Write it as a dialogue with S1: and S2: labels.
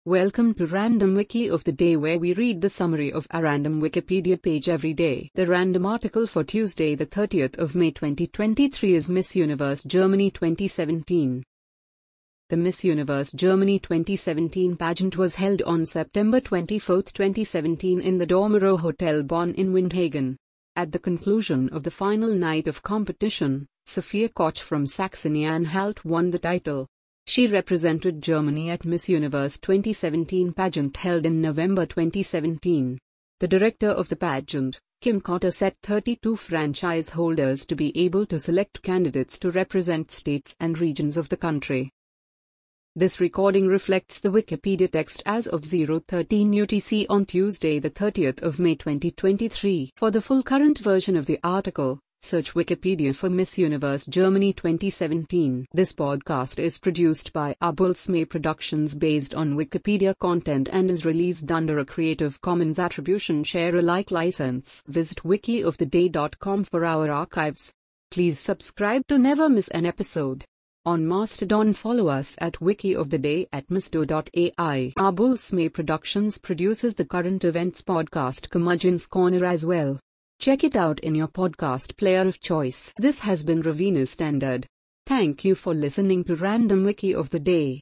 S1: Welcome to Random Wiki of the Day, where we read the summary of a random Wikipedia page every day. The random article for Tuesday, the 30th of May 2023 is Miss Universe Germany 2017. The Miss Universe Germany 2017 pageant was held on September 24, 2017 in the Dormero Hotel Bonn in Windhagen. At the conclusion of the final night of competition, Sophia Koch from Saxony-Anhalt won the title. She represented Germany at Miss Universe 2017 pageant held in November 2017. The director of the pageant, Kim Cotter, set 32 franchise holders to be able to select candidates to represent states and regions of the country. This recording reflects the Wikipedia text as of 0:13 UTC on Tuesday, the 30th of May 2023. For the full current version of the article, search Wikipedia for Miss Universe Germany 2017. This podcast is produced by Abulsme Productions based on Wikipedia content and is released under a Creative Commons Attribution Share Alike license. Visit wikioftheday.com for our archives. Please subscribe to never miss an episode. On Mastodon, follow us at wikioftheday at misto.ai. Abulsme Productions produces the current events podcast Curmudgeon's Corner as well. Check it out in your podcast player of choice. This has been Raveena Standard. Thank you for listening to Random Wiki of the Day.